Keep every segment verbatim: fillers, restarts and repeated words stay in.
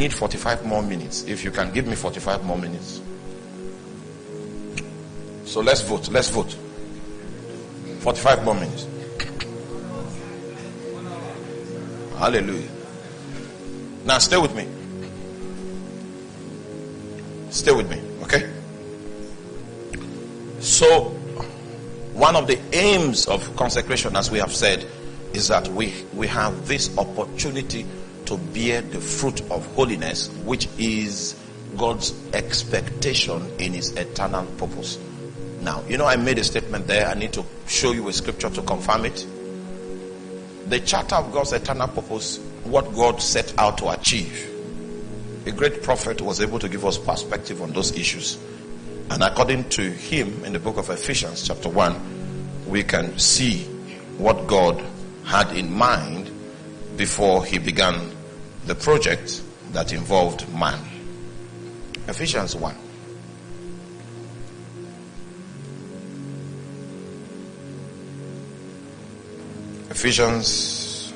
need forty-five more minutes. If you can give me forty-five more minutes. So let's vote. Let's vote. forty-five more minutes. Hallelujah. Now stay with me. Stay with me, okay? So, one of the aims of consecration, as we have said, is that we, we have this opportunity to bear the fruit of holiness, which is God's expectation in his eternal purpose. Now, you know, I made a statement there. I need to show you a scripture to confirm it. The charter of God's eternal purpose, what God set out to achieve. A great prophet was able to give us perspective on those issues. And according to him, in the book of Ephesians chapter one, we can see what God had in mind before he began the project that involved man. Ephesians one. Ephesians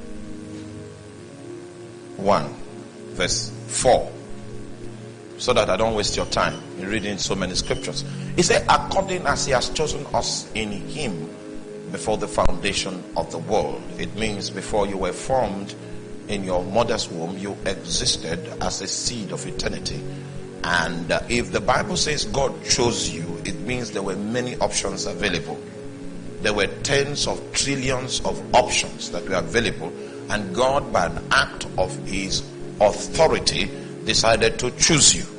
one, verse four. So that I don't waste your time in reading so many scriptures. He said, according as he has chosen us in him before the foundation of the world. It means before you were formed in your mother's womb, you existed as a seed of eternity. And uh, if the Bible says God chose you, it means there were many options available. There were tens of trillions of options that were available. And God, by an act of his authority, decided to choose you.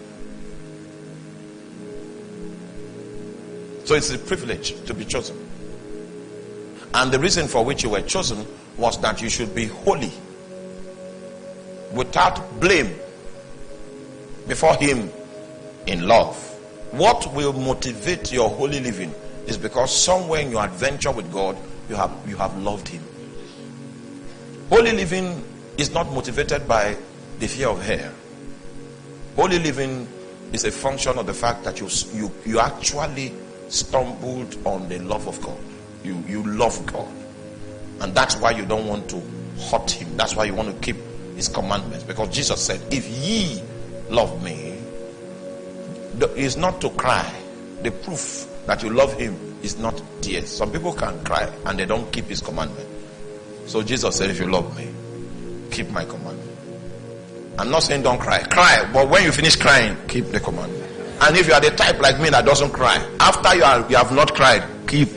So it's a privilege to be chosen. And the reason for which you were chosen was that you should be holy, without blame, before him in love. What will motivate your holy living is because somewhere in your adventure with God, you have you have loved him. Holy living is not motivated by the fear of hell. Holy living is a function of the fact that you you you actually stumbled on the love of God. You you love God, and that's why you don't want to hurt him. That's why you want to keep his commandments, because Jesus said, "If ye love me," is not to cry. The proof that you love him is not tears. Some people can cry and they don't keep his commandment. So Jesus said, "If you love me, keep my commandment." I'm not saying don't cry. Cry, but when you finish crying, keep the commandment. And if you are the type like me that doesn't cry, after you, are, you have not cried, keep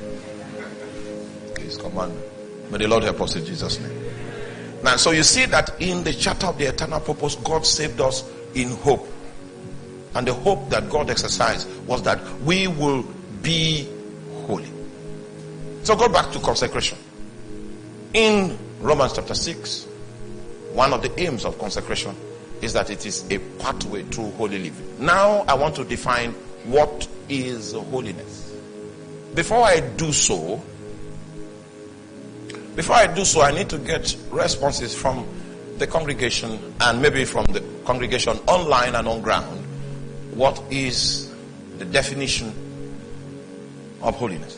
his commandment. May the Lord help us in Jesus' name. Now, so you see that in the charter of the eternal purpose, God saved us in hope. And the hope that God exercised was that we will be holy. So go back to consecration. In Romans chapter six, one of the aims of consecration is that it is a pathway to holy living. Now I want to define what is holiness. Before I do so, before I do so, I need to get responses from the congregation and maybe from the congregation online and on ground. What is the definition of holiness?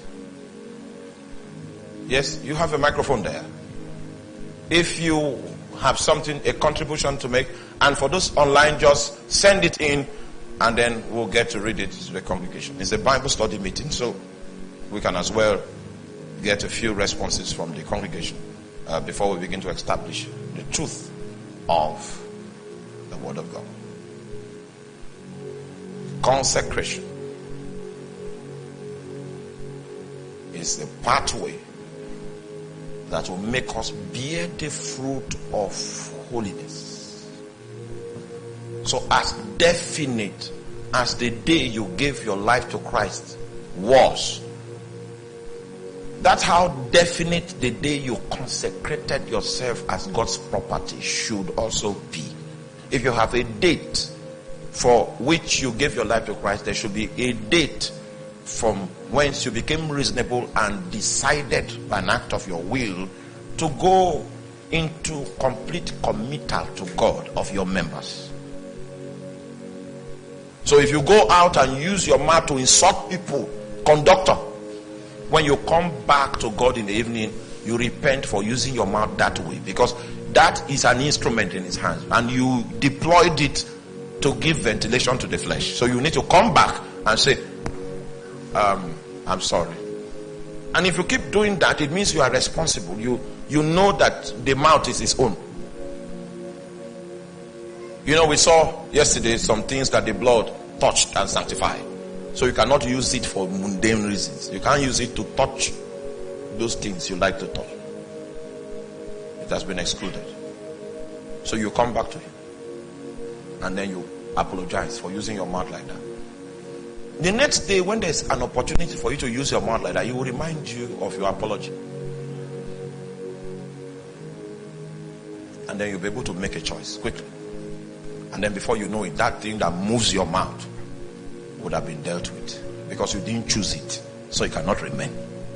Yes, you have a microphone there. If you have something, a contribution to make, and for those online, just send it in and then we'll get to read it to the congregation. It's a Bible study meeting, so we can as well get a few responses from the congregation uh, before we begin to establish the truth of the Word of God. Consecration is the pathway that will make us bear the fruit of holiness. So as definite as the day you gave your life to Christ was, that's how definite the day you consecrated yourself as God's property should also be. If you have a date for which you gave your life to Christ, there should be a date from whence you became reasonable and decided by an act of your will to go into complete committal to God of your members. So if you go out and use your mouth to insult people, conductor, when you come back to God in the evening, you repent for using your mouth that way, because That is an instrument in his hands, and you deployed it to give ventilation to the flesh. So you need to come back and say, um, I'm sorry. And if you keep doing that, it means you are responsible. You you know that the mouth is his own. You know, we saw yesterday some things that the blood touched and sanctified. So you cannot use it for mundane reasons. You can't use it to touch those things you like to touch. It has been excluded. So you come back to him. And then you apologize for using your mouth like that. The next day, when there's an opportunity for you to use your mouth like that, he will remind you of your apology. And then you'll be able to make a choice quickly. And then before you know it, that thing that moves your mouth would have been dealt with. Because you didn't choose it. So it cannot remain.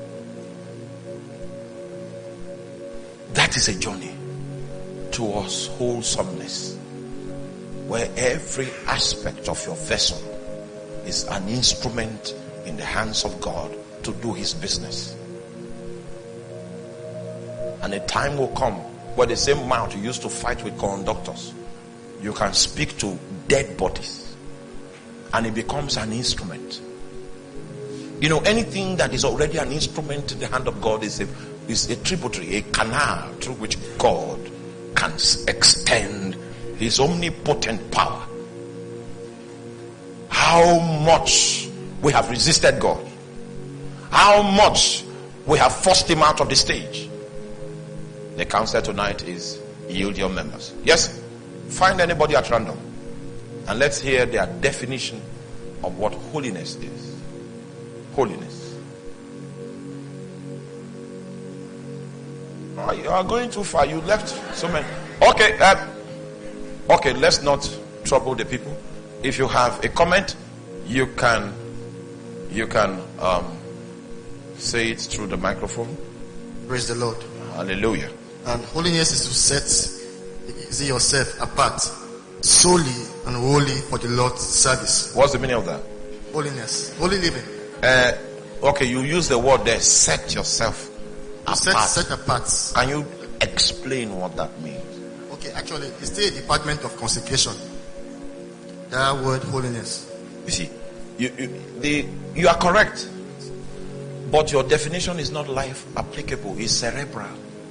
That is a journey towards wholesomeness, where every aspect of your vessel is an instrument in the hands of God to do his business. And a time will come where the same mouth you used to fight with conductors, you can speak to dead bodies, and it becomes an instrument. You know, anything that is already an instrument in the hand of God is a, is a tributary, a canal through which God can extend his omnipotent power. How much we have resisted God. How much we have forced him out of the stage. The counsel tonight is yield your members. Yes, find anybody at random and let's hear their definition of what holiness is. Holiness. Oh, you are going too far. You left so many. Okay, uh, okay, let's not trouble the people. If you have a comment, you can you can um, say it through the microphone. Praise the Lord. Hallelujah. And holiness is to set see yourself apart solely and wholly for the Lord's service. What's the meaning of that? Holiness, holy living. Uh, okay, you use the word there, set yourself apart. Set, set apart. Can you explain what that means? Okay, actually, it's still a department of consecration. That word holiness. You see, you, you, the, you are correct. But your definition is not life applicable, it's cerebral.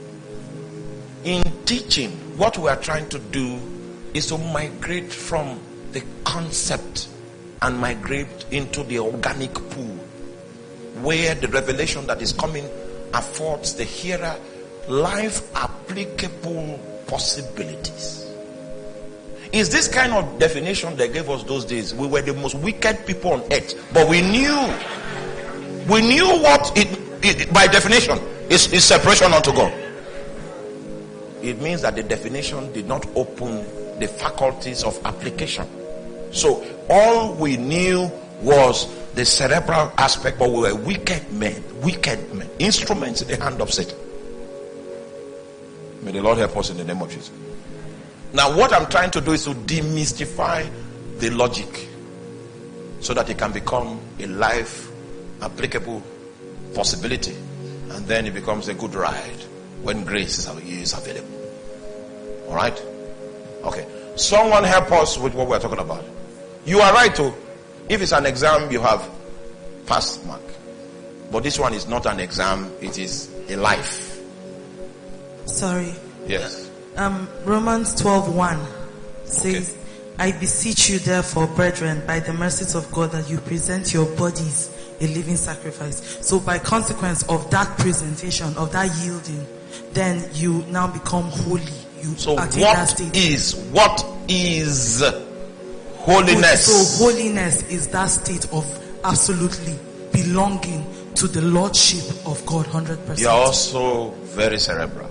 In teaching, what we are trying to do is to migrate from the concept and migrate into the organic pool, where the revelation that is coming affords the hearer life applicable possibilities. Is this kind of definition they gave us those days? We were the most wicked people on earth, but we knew we knew what it, it by definition is, is separation unto God. It means that the definition did not open the faculties of application. So all we knew was the cerebral aspect, but we were wicked men, wicked men, instruments in the hand of Satan. May the Lord help us in the name of Jesus. Now what I'm trying to do is to demystify the logic so that it can become a life applicable possibility, and then it becomes a good ride when grace is available. All right? Okay. Someone help us with what we're talking about. You are right too. If it's an exam, you have pass mark. But this one is not an exam, it is a life. Sorry. Yes. Um, Romans twelve one says, okay. I beseech you therefore, brethren, by the mercies of God, that you present your bodies a living sacrifice. So by consequence of that presentation, of that yielding, then you now become holy. You so what is, what is holiness? So holiness is that state of absolutely belonging to the Lordship of God one hundred percent. You're also very cerebral.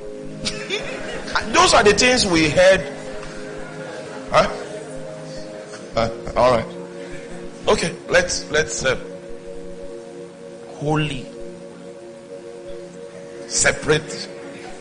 Those are the things we heard. Huh? Uh, all right. Okay, let's let's uh, holy, separate.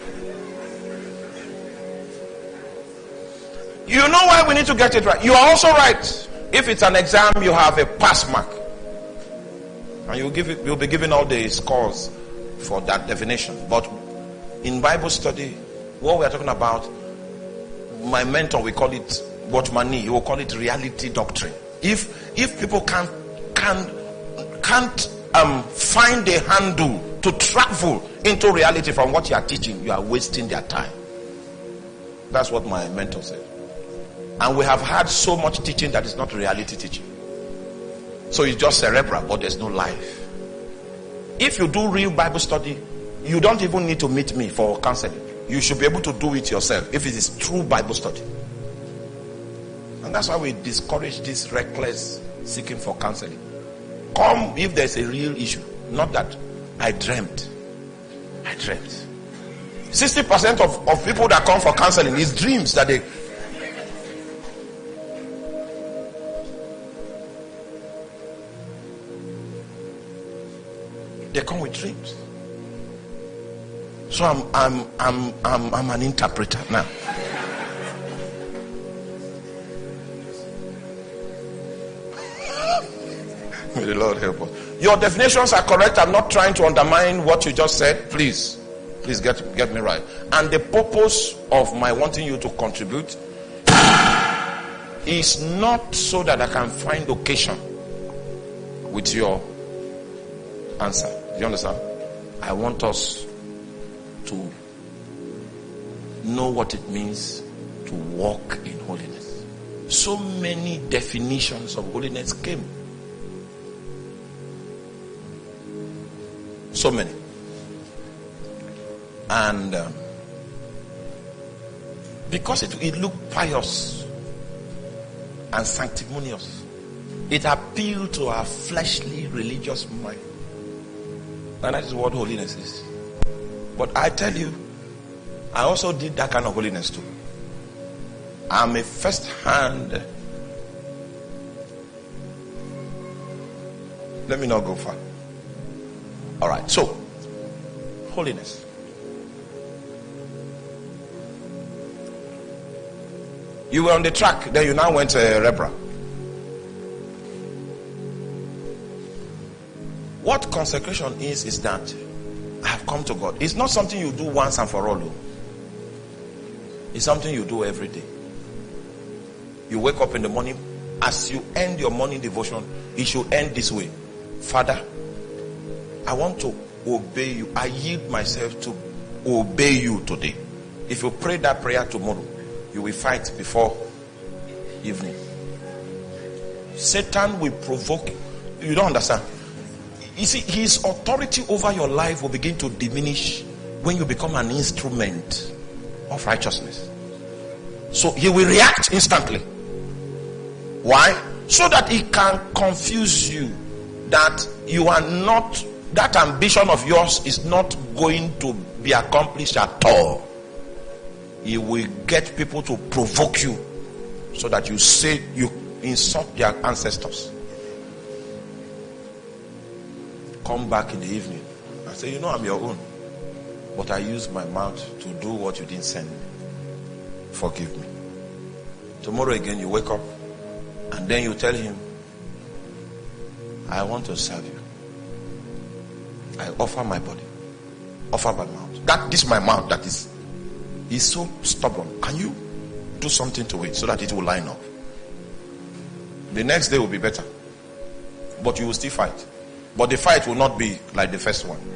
You know why we need to get it right. You are also right. If it's an exam, you have a pass mark, and you'll give it. You'll be given all the scores for that definition. But in Bible study, what we are talking about, my mentor, we call it Watchmani, he will call it reality doctrine. If if people can't can can't um find a handle to travel into reality from what you are teaching, you are wasting their time. That's what my mentor said. And we have had so much teaching that is not reality teaching. So it's just cerebral, but there's no life. If you do real Bible study, you don't even need to meet me for counseling. You should be able to do it yourself if it is true Bible study. And that's why we discourage this reckless seeking for counseling. Come if there's a real issue. Not that I dreamt. I dreamt. sixty percent of, of people that come for counseling is dreams that they... They come with dreams. So I'm I'm I'm I'm I'm an interpreter now. May the Lord help us. Your definitions are correct. I'm not trying to undermine what you just said. Please, please get get me right. And the purpose of my wanting you to contribute is not so that I can find occasion with your answer. Do you understand? I want us to know what it means to walk in holiness. So many definitions of holiness came. So many. And um, because it, it looked pious and sanctimonious, it appealed to our fleshly religious mind. And that is what holiness is. But I tell you, I also did that kind of holiness too. I'm a first hand. Let me not go far. All right, so holiness. You were on the track, then you now went to Rebra. What consecration is, is that I have come to God. It's not something you do once and for all. It's something you do every day. You wake up in the morning. As you end your morning devotion, it should end this way. Father, I want to obey you. I yield myself to obey you today. If you pray that prayer tomorrow, you will fight before evening. Satan will provoke you. You don't understand. You see, his authority over your life will begin to diminish when you become an instrument of righteousness. So he will react instantly. Why? So that he can confuse you that you are not, that ambition of yours is not going to be accomplished at all. He will get people to provoke you so that you say, you insult their ancestors. Come back in the evening and say, you know, I'm your own, but I used my mouth to do what you didn't send me. Forgive me. Tomorrow again you wake up and then you tell him, I want to serve you. I offer my body, offer my mouth. That this is my mouth that is is so stubborn. Can you do something to it so that it will line up? The next day will be better, but you will still fight. But the fight will not be like the first one.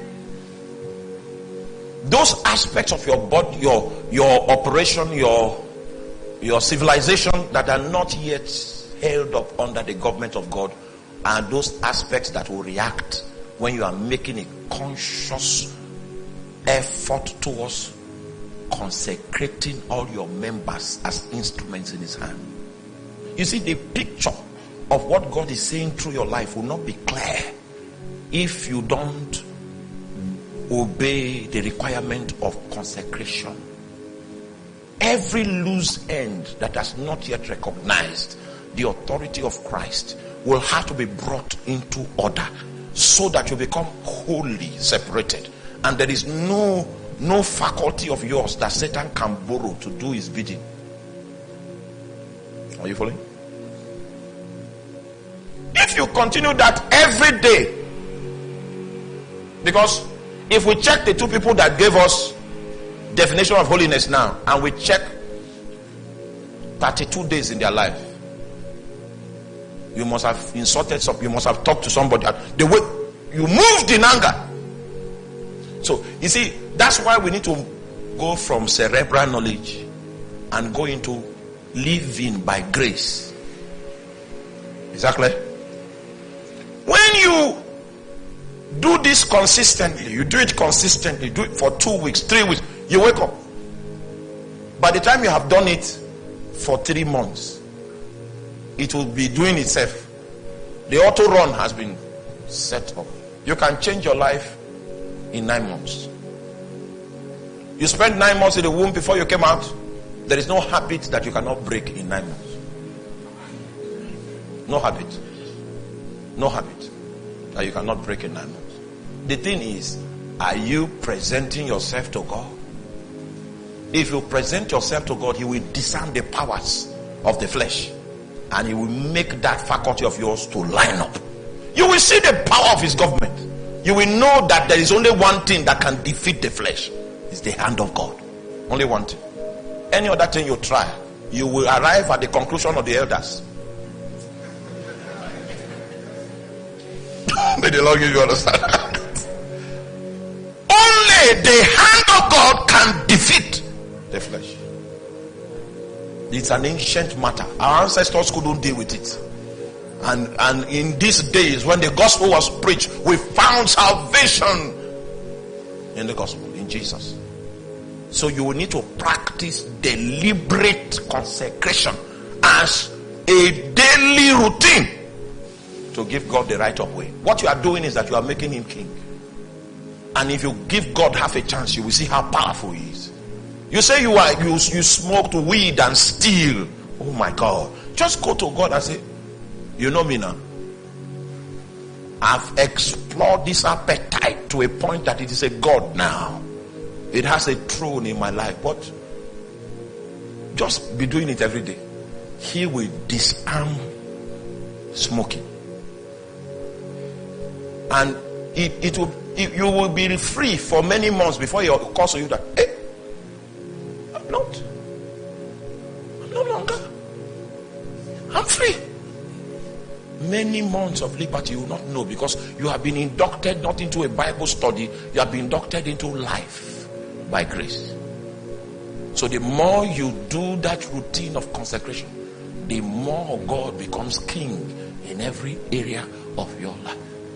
Those aspects of your body, your your operation, your your civilization that are not yet held up under the government of God are those aspects that will react when you are making a conscious effort towards consecrating all your members as instruments in his hand. You see, the picture of what God is saying through your life will not be clear if you don't obey the requirement of consecration. Every loose end that has not yet recognized the authority of Christ will have to be brought into order so that you become wholly separated. And there is no, no faculty of yours that Satan can borrow to do his bidding. Are you following? If you continue that every day, because if we check the two people that gave us definition of holiness now, and we check thirty-two days in their life, you must have insulted something, you must have talked to somebody. The way you moved in anger. So, you see, that's why we need to go from cerebral knowledge and go into living by grace. Exactly. When you do this consistently, you do it consistently, do it for two weeks, three weeks, you wake up. By the time you have done it for three months, it will be doing itself. The auto run has been set up. You can change your life in nine months. You spent nine months in the womb before you came out. There is no habit that you cannot break in nine months. No habit. No habit that you cannot break in nine months. The thing is, are you presenting yourself to God? If you present yourself to God, He will disarm the powers of the flesh, and He will make that faculty of yours to line up. You will see the power of His government. You will know that there is only one thing that can defeat the flesh. It's the hand of God. Only one thing. Any other thing you try, you will arrive at the conclusion of the elders. May the Lord give you understand. Only the hand of God can defeat the flesh. It's an ancient matter. Our ancestors couldn't deal with it. And, and in these days, when the gospel was preached, we found salvation in the gospel, in Jesus. So you will need to practice deliberate consecration as a daily routine to give God the right of way. What you are doing is that you are making Him king. And if you give God half a chance, you will see how powerful He is. You say you are you, you smoked weed and steal. Oh my God. Just go to God and say, you know me now. I've explored this appetite to a point that it is a God now. It has a throne in my life. But just be doing it every day. He will disarm smoking. And it, it will it, you will be free for many months before He calls you that, hey, I'm not. I'm no longer. I'm free. Many months of liberty you will not know, because you have been inducted not into a Bible study, you have been inducted into life by grace. So the more you do that routine of consecration, the more God becomes king in every area of your life.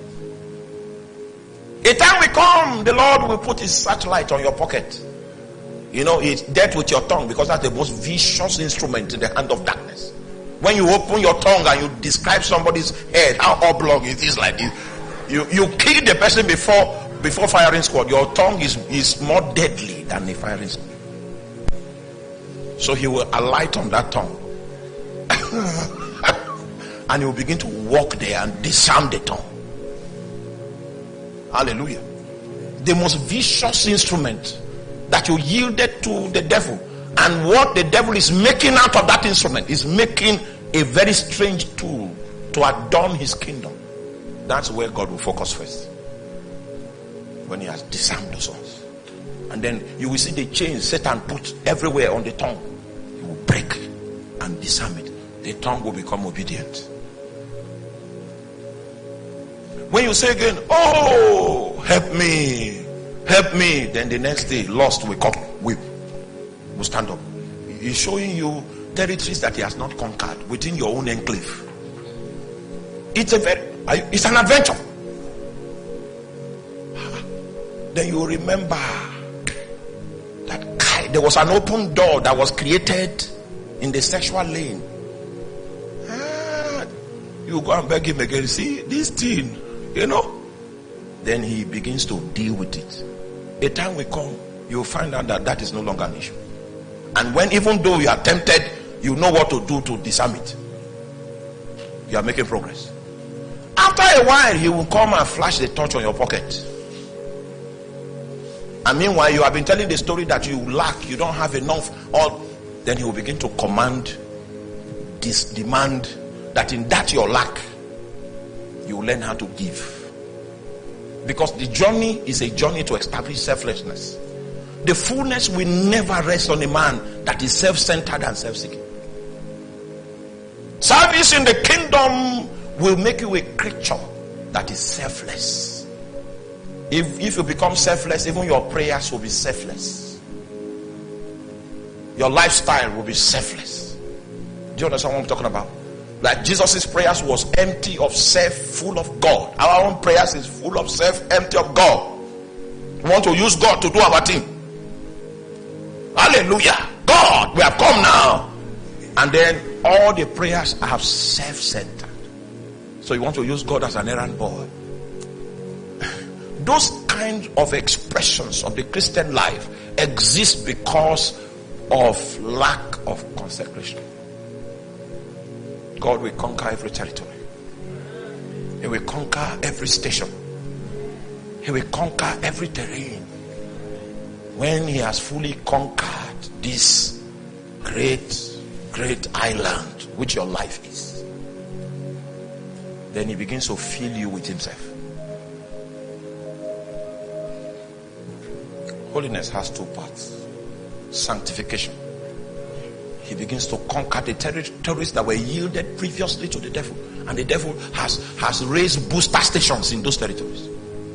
A time will come, the Lord will put His searchlight on your pocket. You know, it's dealt with your tongue, because that's the most vicious instrument in the hand of darkness. When you open your tongue and you describe somebody's head, how oblong it is like this, you, you kill the person before before firing squad. Your tongue is, is more deadly than the firing squad. So He will alight on that tongue. And He will begin to walk there and disarm the tongue. Hallelujah. The most vicious instrument that you yielded to the devil. And what the devil is making out of that instrument is making a very strange tool to adorn his kingdom. That's where God will focus first. When He has disarmed those ones. And then you will see the chains Satan put everywhere on the tongue. He will break and disarm it. The tongue will become obedient. When you say again, oh, help me, help me, then the next day, lust will come, will, will stand up. He's showing you territories that He has not conquered within your own enclave. It's a very, it's an adventure. Then you remember that there was an open door that was created in the sexual lane. Ah, you go and beg Him again. See, this thing, you know. Then He begins to deal with it. A time will come, you'll find out that that is no longer an issue. And when, even though you are tempted, you know what to do to disarm it. You are making progress. After a while, He will come and flash the torch on your pocket. And meanwhile, you have been telling the story that you lack, you don't have enough. Or then He will begin to command, this demand that in that your lack, you learn how to give. Because the journey is a journey to establish selflessness. the fullness will never rest on a man that is self-centered and self-seeking. Service in the kingdom will make you a creature that is selfless. If, if you become selfless, even your prayers will be selfless. Your lifestyle will be selfless. Do you understand what I'm talking about? Like Jesus' prayers was empty of self, full of God. Our own prayers is full of self, empty of God. We want to use God to do our thing. Hallelujah. God, we have come now. And then all the prayers are self-centered. So you want to use God as an errand boy. Those kind of expressions of the Christian life exist because of lack of consecration. God will conquer every territory. He will conquer every station. He will conquer every terrain. When he has fully conquered this great, great island which your life is, then he begins to fill you with himself. Holiness has two parts. Sanctification. He begins to conquer the territories that were yielded previously to the devil. And the devil has, has raised booster stations in those territories.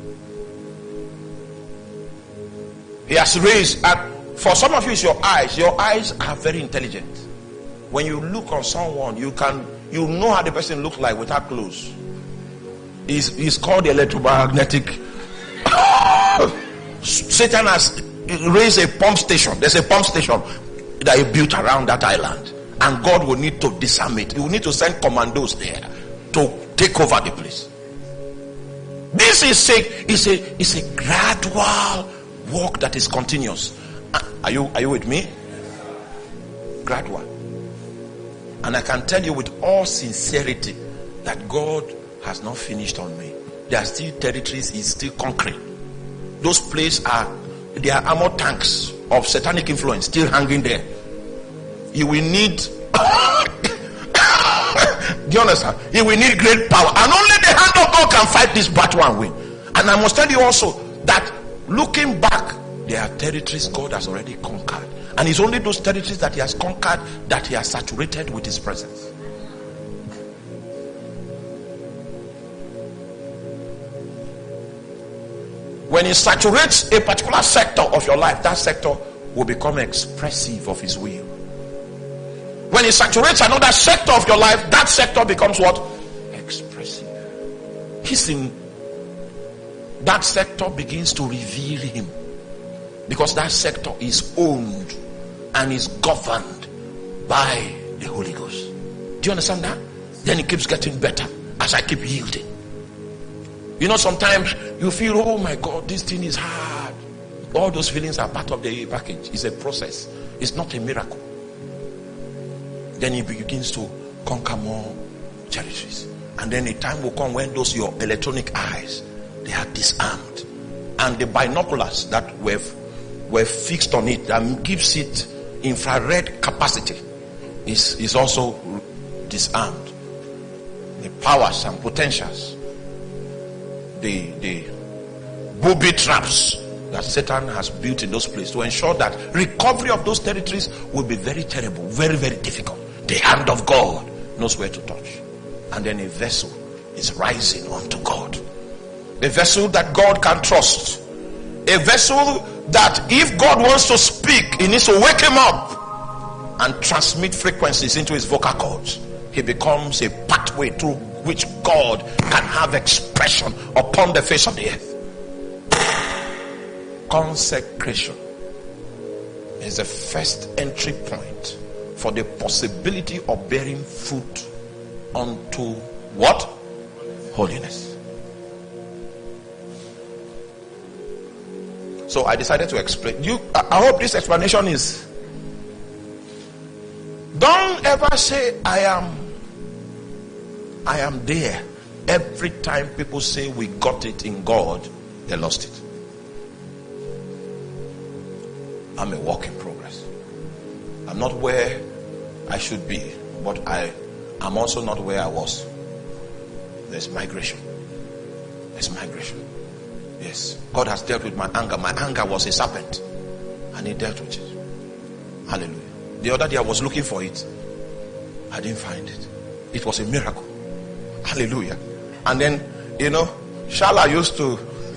He has raised, and for some of you it's your eyes. Your eyes are very intelligent. When you look on someone, you can, you know how the person looks like without clothes. It's, it's called the electromagnetic. Satan has raised a pump station. There's a pump station that he built around that island, and God will need to disarm it. He will need to send commandos there to take over the place. This is a is a is a gradual work that is continuous. Are you are you with me? Gradual. And I can tell you with all sincerity that God has not finished on me. There are still territories he's still conquering. Those places are, they are armor tanks of satanic influence still hanging there. You will need do you understand? You will need great power, and only the hand of God can fight this battle and win. And I must tell you also that looking back, there are territories God has already conquered, and it's only those territories that he has conquered that he has saturated with his presence. When he saturates a particular sector of your life, that sector will become expressive of his will. When he saturates another sector of your life, that sector becomes what? Expressive. He's in that sector begins to reveal him, because that sector is owned and is governed by the Holy Ghost. Do you understand that? Then it keeps getting better as I keep yielding. You know, sometimes you feel, oh my God, this thing is hard. All those feelings are part of the package. It's a process. It's not a miracle. Then he begins to conquer more territories. And then a time will come when those your electronic eyes, they are disarmed. And the binoculars that were, were fixed on it, that gives it infrared capacity, is, is also disarmed. The powers and potentials, the, the booby traps that Satan has built in those places to ensure that recovery of those territories will be very terrible, very, very difficult. The hand of God knows where to touch. And then a vessel is rising unto God. A vessel that God can trust. A vessel that if God wants to speak, he needs to wake him up and transmit frequencies into his vocal cords. He becomes a pathway through which God can have expression upon the face of the earth. Consecration is the first entry point for the possibility of bearing fruit unto what? Holiness. So I decided to explain. You, I hope this explanation is. Don't ever say I am. I am there. Every time people say we got it in God, they lost it. I'm a work in progress. I'm not where I should be, but I am also not where I was. There's migration. There's migration. Yes. God has dealt with my anger. My anger was a serpent. And he dealt with it. Hallelujah. The other day I was looking for it. I didn't find it. It was a miracle. Hallelujah. And then, you know, Shala used to,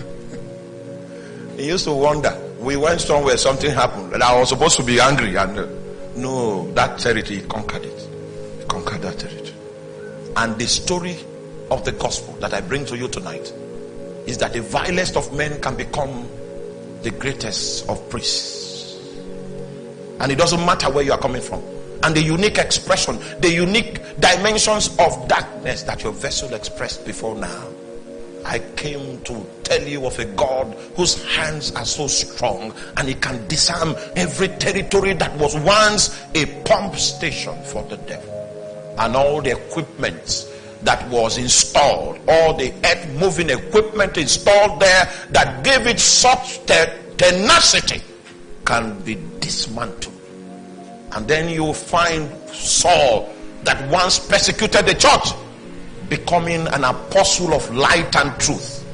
he used to wonder. We went somewhere, something happened, and I was supposed to be angry. And uh, no, that territory, he conquered it. He conquered that territory. And the story of the gospel that I bring to you tonight is that the vilest of men can become the greatest of priests. And it doesn't matter where you are coming from. And the unique expression, the unique dimensions of darkness that your vessel expressed before now. I came to tell you of a God whose hands are so strong and he can disarm every territory that was once a pump station for the devil. And all the equipment that was installed, all the earth moving equipment installed there that gave it such tenacity can be dismantled. And then you find Saul that once persecuted the church becoming an apostle of light and truth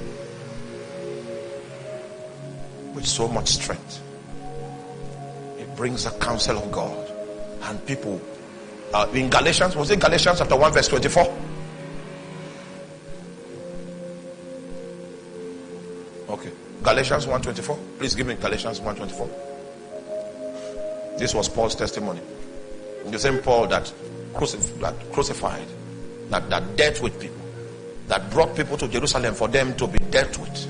with so much strength. He brings the counsel of God, and people uh, in Galatians, was it Galatians chapter one verse twenty-four? Okay, Galatians one twenty-four. Please give me Galatians one twenty-four. This was Paul's testimony. The same Paul that crucif- that crucified, that, that dealt with people, that brought people to Jerusalem for them to be dealt with.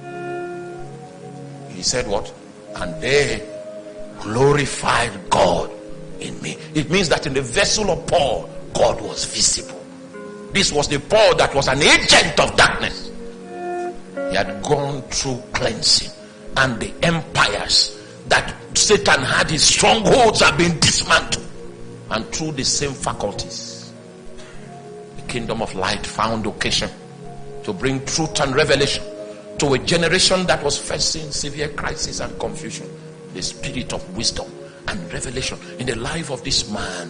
He said what? And they glorified God in me. It means that in the vessel of Paul, God was visible. This was the Paul that was an agent of darkness. He had gone through cleansing, and the empires that Satan had, his strongholds, have been dismantled. And through the same faculties, the kingdom of light found occasion to bring truth and revelation to a generation that was facing severe crisis and confusion. The spirit of wisdom and revelation in the life of this man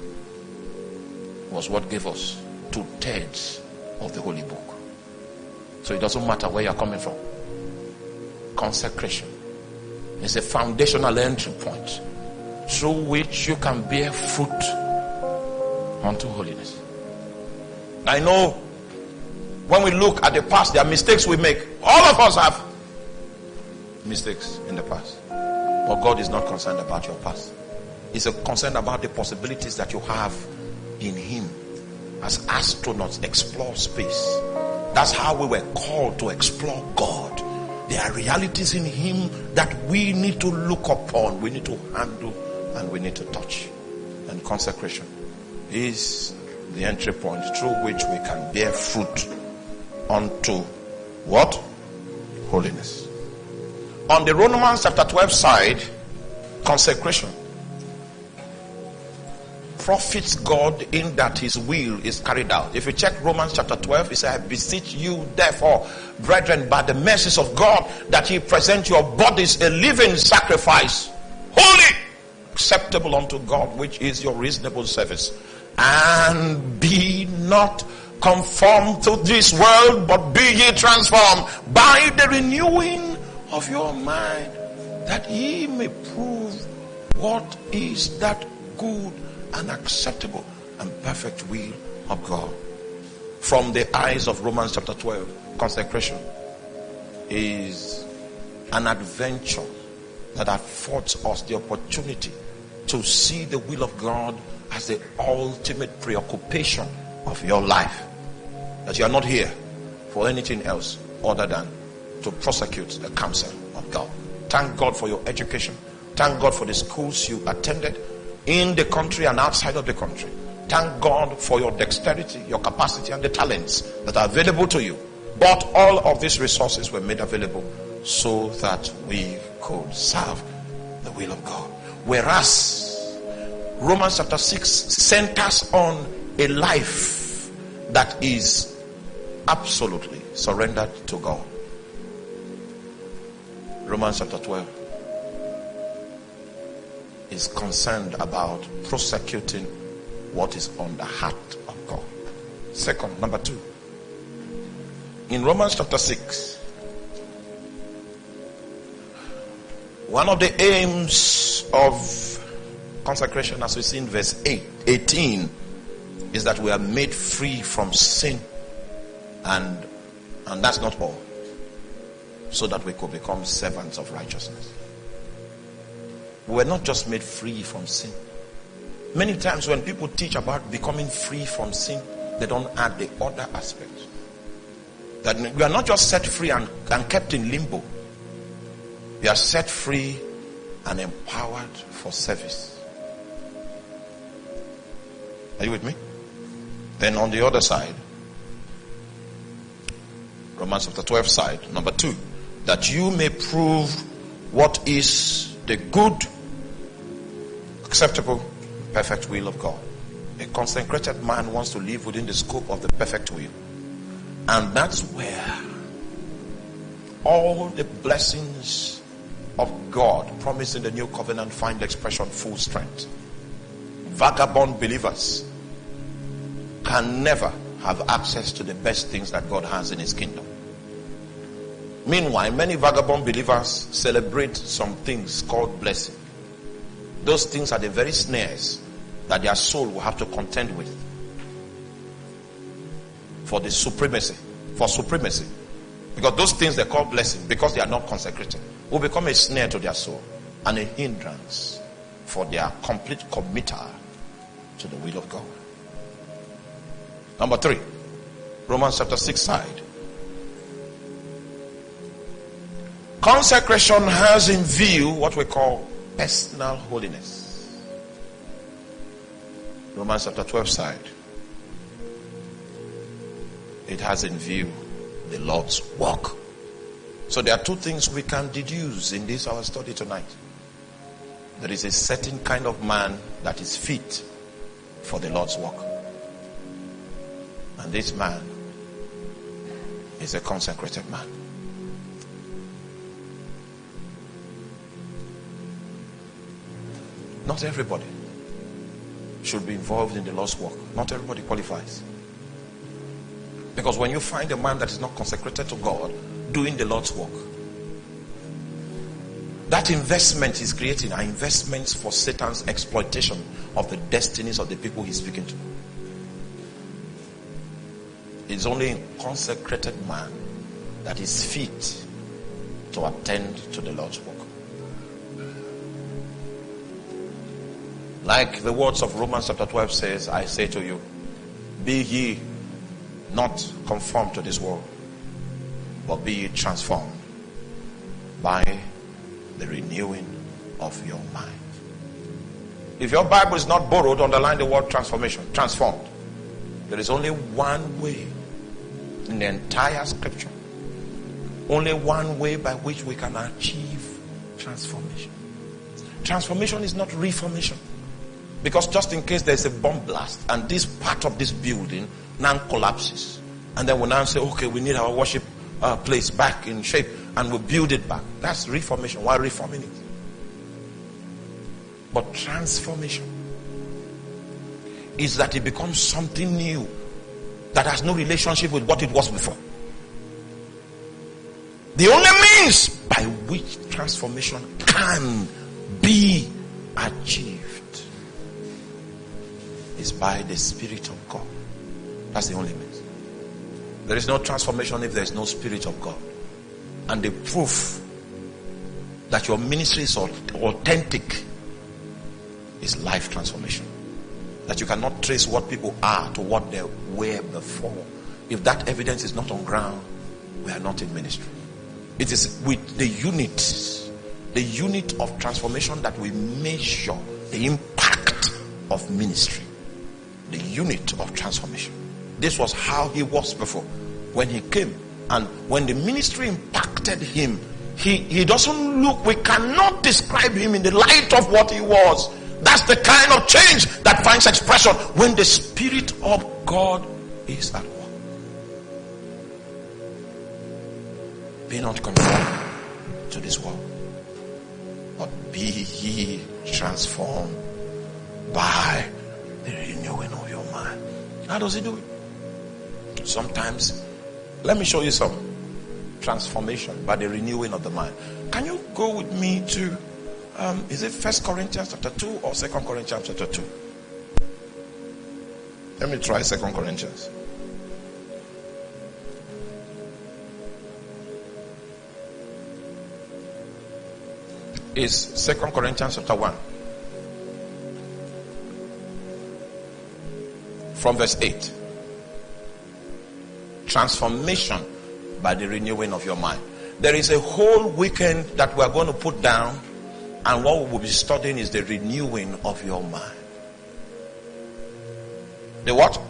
was what gave us two thirds of the Holy Book. So it doesn't matter where you're coming from. Consecration is a foundational entry point through which you can bear fruit unto holiness. I know when we look at the past, there are mistakes we make. All of us have mistakes in the past. But God is not concerned about your past. He's concerned about the possibilities that you have in Him. As astronauts explore space, that's how we were called to explore God. There are realities in Him that we need to look upon, we need to handle, and we need to touch. And consecration is the entry point through which we can bear fruit unto what? Holiness. On the Romans chapter twelve side, consecration profits God in that His will is carried out. If you check Romans chapter twelve, it says, I beseech you therefore, brethren, by the mercies of God, that ye present your bodies a living sacrifice, holy, acceptable unto God, which is your reasonable service. And be not conformed to this world, but be ye transformed by the renewing of your mind, that ye may prove what is that good and acceptable and perfect will of God. From the eyes of Romans chapter twelve, consecration is an adventure that affords us the opportunity to see the will of God as the ultimate preoccupation of your life. That you are not here for anything else other than to prosecute the counsel of God. Thank God for your education. Thank God for the schools you attended in the country and outside of the country. Thank God for your dexterity, your capacity, and the talents that are available to you. But all of these resources were made available so that we could serve the will of God. Whereas Romans chapter six centers on a life that is absolutely surrendered to God. Romans chapter twelve is concerned about prosecuting what is on the heart of God. Second, number two, in Romans chapter six, One of the aims of consecration, as we see in verse eight, eighteen, is that we are made free from sin. And, and that's not all. So that we could become servants of righteousness. We were not just made free from sin. Many times when people teach about becoming free from sin, they don't add the other aspects. That we are not just set free and, and kept in limbo. We are set free and empowered for service. Are you with me? Then on the other side, Romans chapter twelve side, number two, that you may prove what is the good, acceptable, perfect will of God. A consecrated man wants to live within the scope of the perfect will. And that's where all the blessings of God promised in the new covenant find expression full strength. Vagabond believers can never have access to the best things that God has in his kingdom. Meanwhile, many vagabond believers celebrate some things called blessing. Those things are the very snares that their soul will have to contend with for the supremacy, for supremacy. Because those things they call blessing, because they are not consecrated, will become a snare to their soul and a hindrance for their complete committal to the will of God. Number three, Romans chapter six side. Consecration has in view what we call personal holiness. Romans chapter twelve side. It has in view the Lord's work. So there are two things we can deduce in this our study tonight. There is a certain kind of man that is fit for the Lord's work. And this man is a consecrated man. Not everybody should be involved in the Lord's work. Not everybody qualifies. Because when you find a man that is not consecrated to God doing the Lord's work, that investment he's creating are investments for Satan's exploitation of the destinies of the people he's speaking to. It's only a consecrated man that is fit to attend to the Lord's work. Like the words of Romans chapter twelve says, I say to you, be ye not conformed to this world, but be ye transformed by the renewing of your mind. If your Bible is not borrowed, underline the word transformation, transformed. There is only one way in the entire scripture, only one way by which we can achieve transformation. Transformation is not reformation. Because just in case there's a bomb blast and this part of this building now collapses, and then we now say, okay, we need our worship uh, place back in shape, and we'll build it back. That's reformation. Why reforming it? But transformation is that it becomes something new that has no relationship with what it was before. The only means by which transformation can be achieved is by the Spirit of God. That's the only means. There is no transformation if there is no Spirit of God. And the proof that your ministry is authentic is life transformation. That you cannot trace what people are to what they were before. If that evidence is not on ground, we are not in ministry. It is with the unit, the unit of transformation that we measure the impact of ministry. The unit of transformation. This was how he was before. When he came and when the ministry impacted him, he, he doesn't look, we cannot describe him in the light of what he was. That's the kind of change that finds expression when the Spirit of God is at work. Be not conformed to this world, but be ye transformed by the renewing of your mind. How does he do it? Sometimes, let me show you some transformation by the renewing of the mind. Can you go with me to Um, is it First Corinthians chapter two or Second Corinthians chapter two? Let me try Second Corinthians. Is Second Corinthians chapter one. From verse eight. Transformation by the renewing of your mind. There is a whole weekend that we are going to put down, and what we will be studying is the renewing of your mind. The what?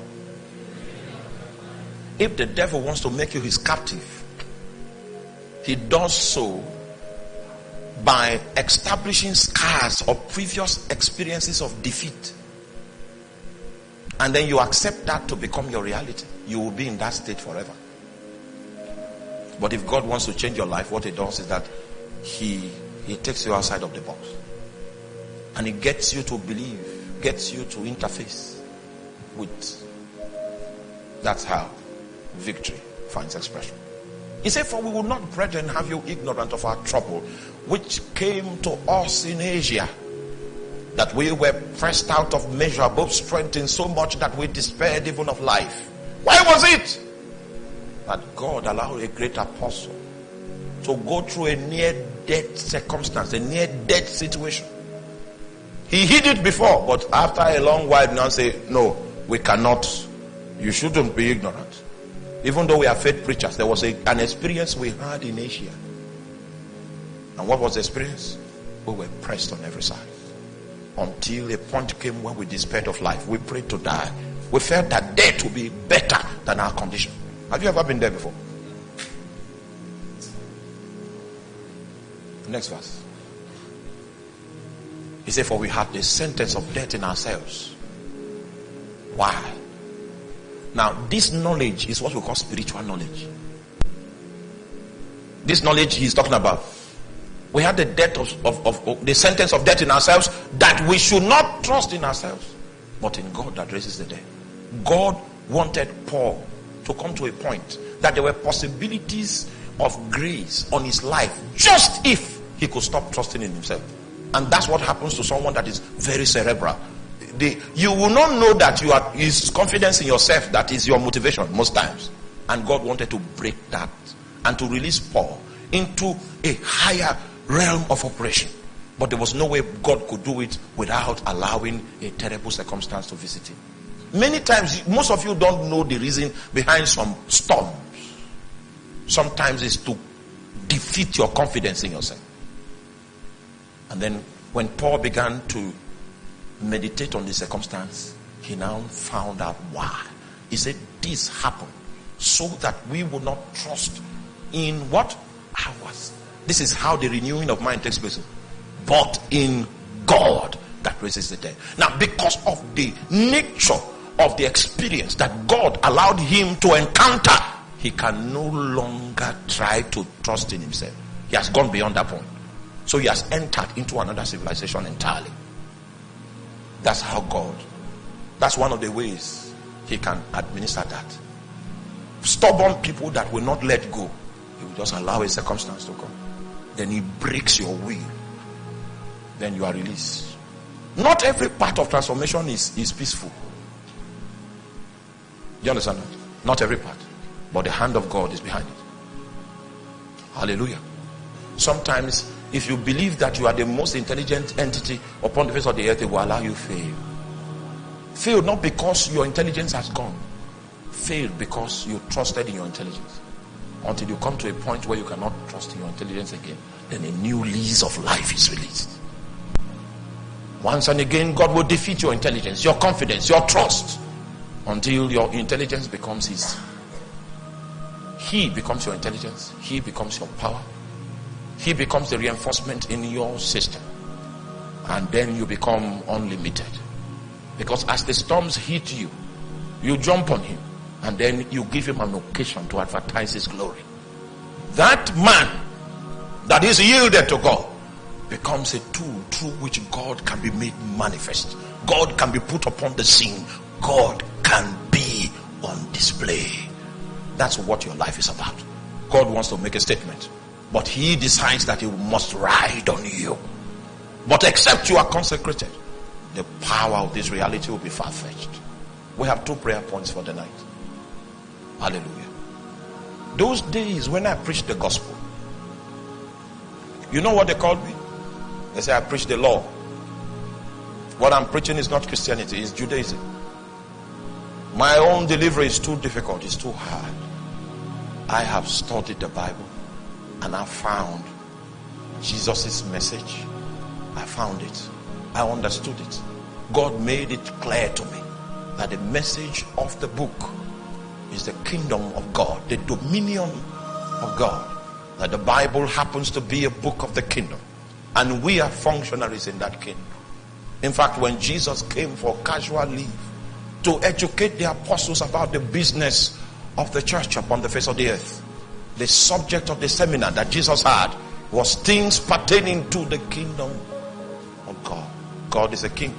If the devil wants to make you his captive, he does so by establishing scars of previous experiences of defeat. And then you accept that to become your reality. You will be in that state forever. But if God wants to change your life, what he does is that he he takes you outside of the box. And he gets you to believe, gets you to interface with. That's how victory finds expression. He said, for we will not, brethren, have you ignorant of our trouble, which came to us in Asia, that we were pressed out of measure, above strength, in so much that we despaired even of life. Why was it? That God allowed a great apostle to go through a near-death circumstance, a near-death situation. He hid it before, but after a long while now say, no, we cannot. You shouldn't be ignorant. Even though we are faith preachers, there was a, an experience we had in Asia. And what was the experience? We were pressed on every side. Until a point came when we despaired of life. We prayed to die. We felt that death would be better than our condition. Have you ever been there before? Next verse. He said, for we had the sentence of death in ourselves. Why? Now, this knowledge is what we call spiritual knowledge. This knowledge he's talking about. We had the death of, of, of, of the sentence of death in ourselves, that we should not trust in ourselves, but in God that raises the dead. God wanted Paul to come to a point that there were possibilities of grace on his life, just if he could stop trusting in himself. And that's what happens to someone that is very cerebral. The, you will not know that you are is confidence in yourself that is your motivation most times. And God wanted to break that and to release Paul into a higher realm of operation. But there was no way God could do it without allowing a terrible circumstance to visit him. Many times, most of you don't know the reason behind some storms. Sometimes it's to defeat your confidence in yourself. And then when Paul began to meditate on the circumstance, he now found out why. He said, this happened so that we will not trust in what? Ours. This is how the renewing of mind takes place. But in God that raises the dead. Now, because of the nature of the experience that God allowed him to encounter, he can no longer try to trust in himself. He has gone beyond that point. So he has entered into another civilization entirely. That's how God, that's one of the ways he can administer that. Stubborn people that will not let go, he will just allow a circumstance to come. Then he breaks your will. Then you are released. Not every part of transformation is, is peaceful. Do you understand that? Not every part. But the hand of God is behind it. Hallelujah. Sometimes, if you believe that you are the most intelligent entity upon the face of the earth, it will allow you fail. Fail not because your intelligence has gone. Fail because you trusted in your intelligence. Until you come to a point where you cannot trust in your intelligence again, then a new lease of life is released. Once and again, God will defeat your intelligence, your confidence, your trust, until your intelligence becomes his. He becomes your intelligence. He becomes your power. He becomes the reinforcement in your system. And then you become unlimited. Because as the storms hit you, you jump on him. And then you give him an occasion to advertise his glory. That man that is yielded to God becomes a tool through which God can be made manifest. God can be put upon the scene. God can be on display. That's what your life is about. God wants to make a statement, but he decides that he must ride on you. But except you are consecrated, the power of this reality will be far-fetched. We have two prayer points for the night. Hallelujah. Those days when I preached the gospel, you know what they called me? They say I preach the law. What I'm preaching is not Christianity, it's Judaism. My own delivery is too difficult, it's too hard. I have studied the Bible and I found Jesus' message. I found it. I understood it. God made it clear to me that the message of the book is the kingdom of God, the dominion of God. That the Bible happens to be a book of the kingdom. And we are functionaries in that kingdom. In fact, when Jesus came for casual leave to educate the apostles about the business of the church upon the face of the earth, the subject of the seminar that Jesus had was things pertaining to the kingdom of God. God is a king.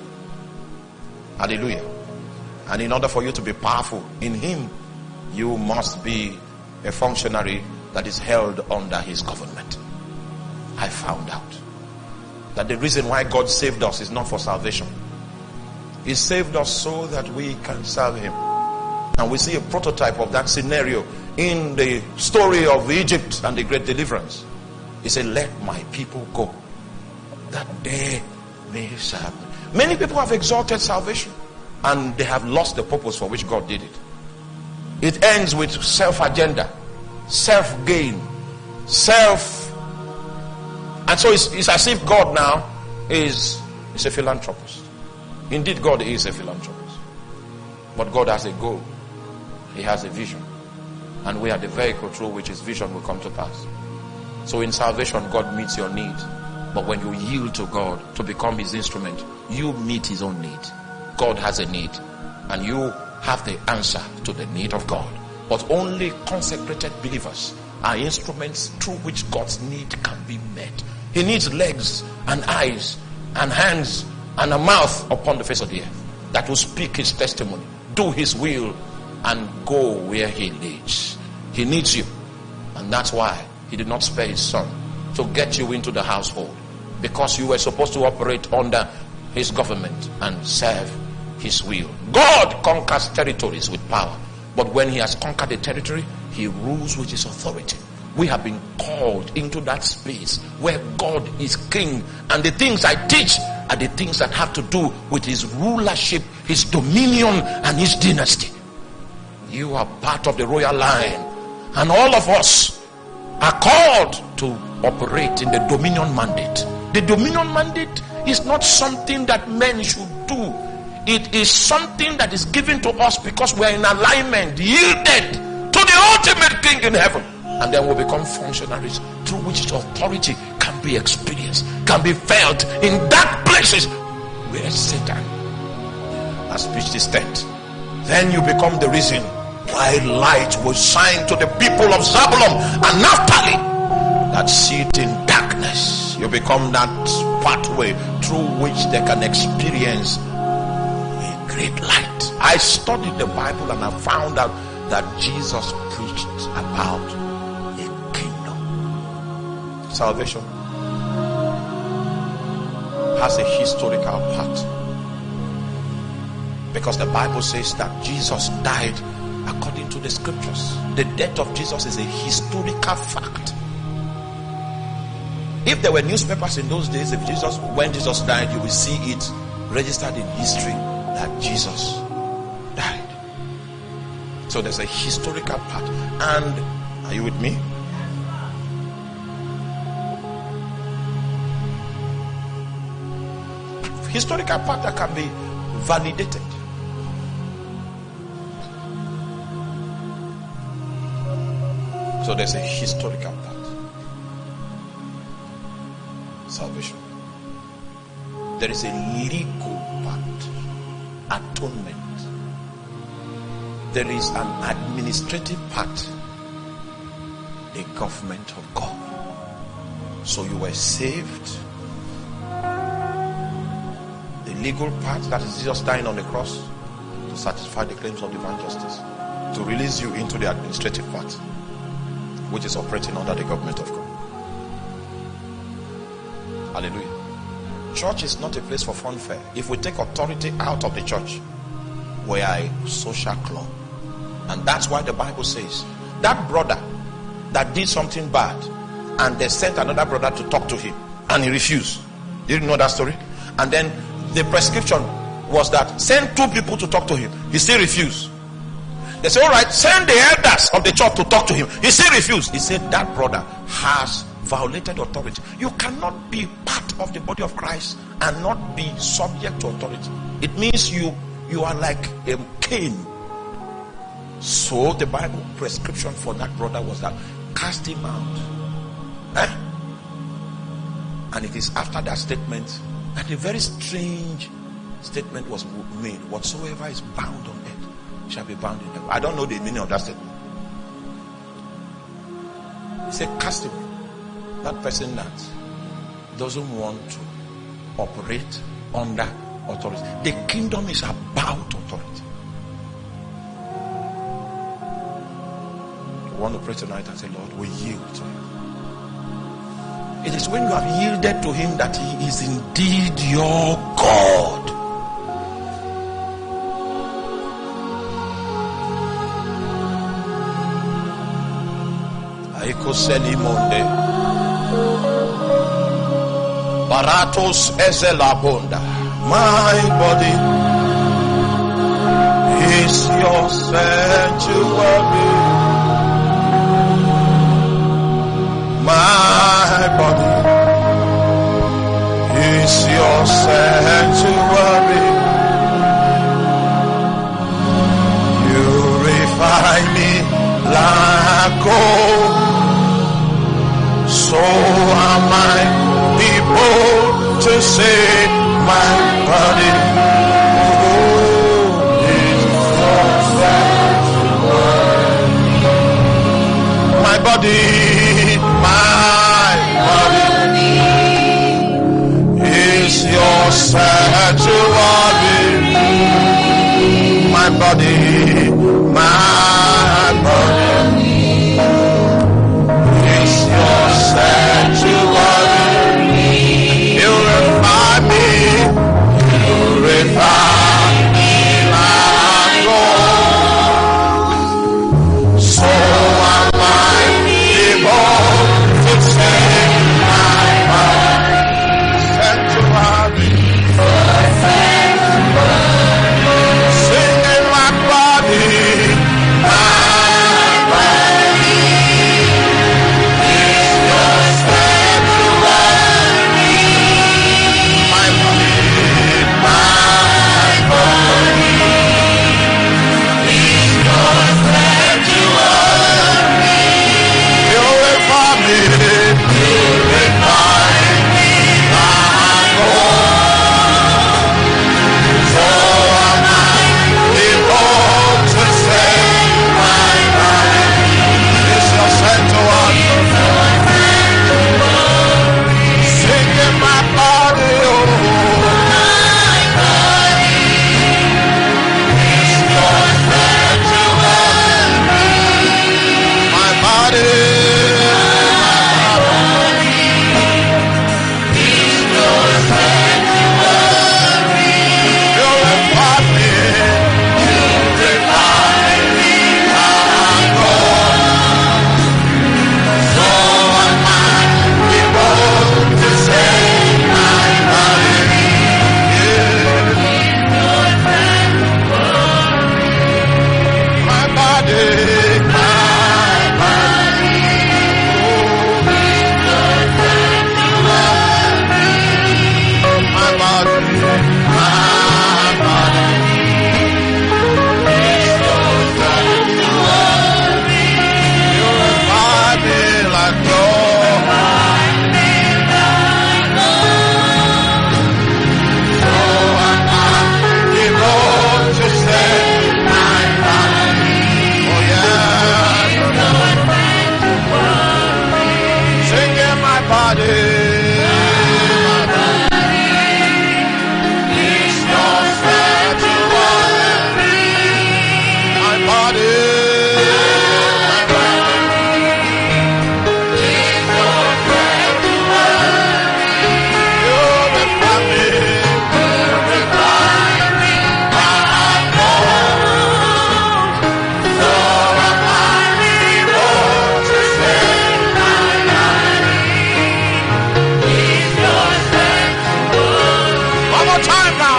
Hallelujah. And in order for you to be powerful in him, you must be a functionary that is held under his government. I found out that the reason why God saved us is not for salvation. He saved us so that we can serve him. And we see a prototype of that scenario in the story of Egypt and the great deliverance. He said, let my people go, that they may serve me. Many people have exalted salvation and they have lost the purpose for which God did it. It ends with self-agenda, self-gain, self. And so it's, it's as if God now is, is a philanthropist. Indeed, God is a philanthropist. But God has a goal. He has a vision. And we are the vehicle through which his vision will come to pass. So in salvation, God meets your need. But when you yield to God to become his instrument, you meet his own need. God has a need. And you have the answer to the need of God. But only consecrated believers are instruments through which God's need can be met. He needs legs and eyes and hands and a mouth upon the face of the earth that will speak his testimony, do his will, and go where he leads. He needs you. And that's why he did not spare his son to get you into the household, because you were supposed to operate under his government and serve his will. God conquers territories with power, but when he has conquered a territory, he rules with his authority. We have been called into that space where God is king, and the things I teach are the things that have to do with his rulership, his dominion, and his dynasty. You are part of the royal line, and all of us are called to operate in the dominion mandate. The dominion mandate is not something that men should do. It is something that is given to us because we are in alignment, yielded to the ultimate king in heaven. And then we become functionaries through which its authority can be experienced, can be felt in dark places where Satan has pitched his tent. Then you become the reason why light was shined to the people of Zabulon and Naphtali that sit in darkness. You become that pathway through which they can experience a great light. I studied the Bible and I found out that Jesus preached about a kingdom. Salvation has a historical part, because the Bible says that Jesus died according to the scriptures. The death of Jesus is a historical fact. If there were newspapers in those days, if Jesus, when Jesus died, you will see it registered in history that Jesus died. So there's a historical part. And are you with me? Historical part that can be validated. So there's a historical part. Salvation. There is a legal part. Atonement. There is an administrative part. The government of God. So you were saved. The legal part, that is Jesus dying on the cross to satisfy the claims of divine justice, to release you into the administrative part, which is operating under the government of God. Hallelujah. Church is not a place for funfair. If we take authority out of the church, we are a social club. And that's why the Bible says that brother that did something bad, and they sent another brother to talk to him, and he refused. Did you know that story? And then the prescription was that send two people to talk to him. He still refused. They said, all right, send the elders of the church to talk to him. He still refused. He said that brother has violated authority. You cannot be part of the body of Christ and not be subject to authority. It means you you are like a Cain. So the Bible prescription for that brother was that cast him out. Eh? And it is after that statement that a very strange statement was made. Whatsoever is bound on earth shall be bound in heaven. I don't know the meaning of that statement. He said, cast him. That person that doesn't want to operate under authority. The kingdom is about authority. You want to pray tonight and say, Lord, we yield to you. It is when you have yielded to him that he is indeed your God. Aikoseli monde. Baratos ezelabonda. My body is your sanctuary. My body is your sanctuary. Purify me like gold, so am I able to say my body oh, is your sanctuary. My body, my body is your sanctuary. My body, my body is your sanctuary. Purify me, purify me like gold, so am I able to say my body sanctuary. Singing my body. more time now.